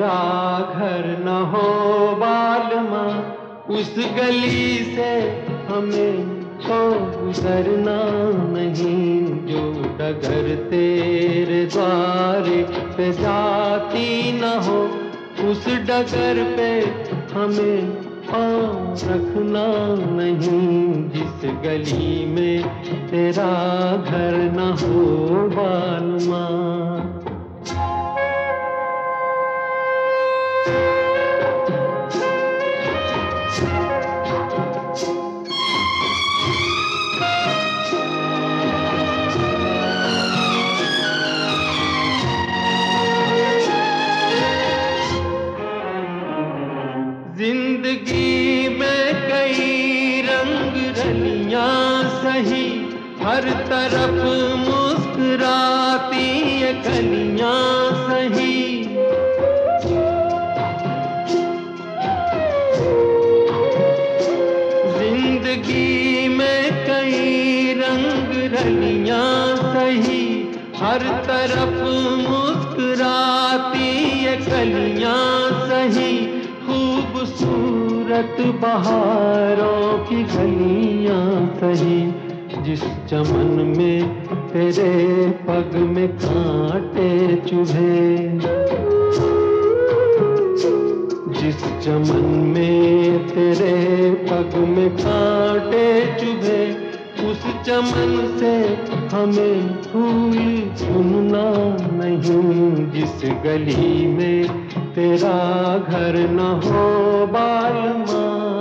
तेरा घर न हो बालमा, उस गली से हमें तो गुजरना नहीं। जो डगर तेरे द्वारे पे जाती न हो, उस डगर पे हमें पाँव रखना नहीं। जिस गली में तेरा घर न हो बालमा। जिंदगी में कई रंग रलियां सही, हर तरफ मुस्कुराती ये कलियां सही। जिंदगी में कई रंग रलियां सही, हर तरफ मुस्कुराती ये कलियां सही। खूबसूरत बहारों की गलियां सही, जिस चमन में तेरे पग में कांटे चुभे। जिस चमन में तेरे पग में कांटे चुभे, उस चमन से हमें फूल चुनना नहीं। जिस गली में तेरा घर न हो बालमा।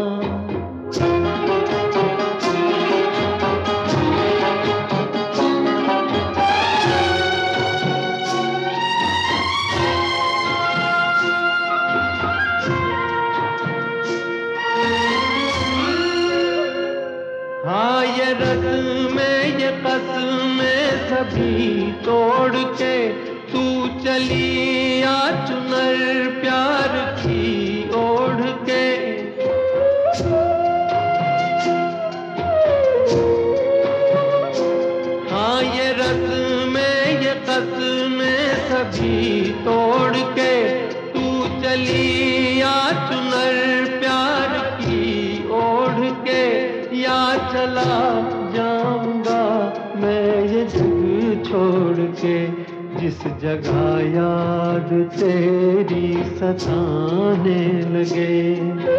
हाँ ये रस्में ये कसमें सभी तोड़ के तू चली आ चुनर प्यार की ओढ़ के। हाँ ये रस्में ये कसमें सभी तोड़ के तू चली आ चुनर प्यार की ओढ़ के। या चला जाऊंगा मैं ये जग छोड़ के, जिस जगह याद तेरी सताने लगे।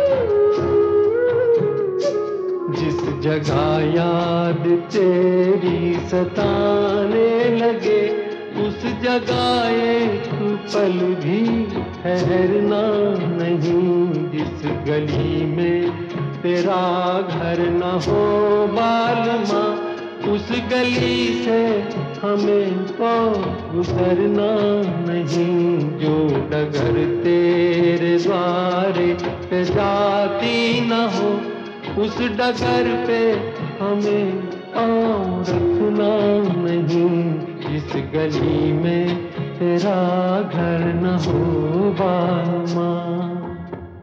जिस जगह याद तेरी सताने लगे, उस जगह एक पल भी ठहरना नहीं। जिस गली में तेरा घर न हो बालमा, उस गली से हमें तो गुजरना नहीं। जो डगर तेरे द्वारे पे जाती न हो, उस डगर पे हमें पाँव रखना नहीं। जिस गली में तेरा घर न हो बालमा।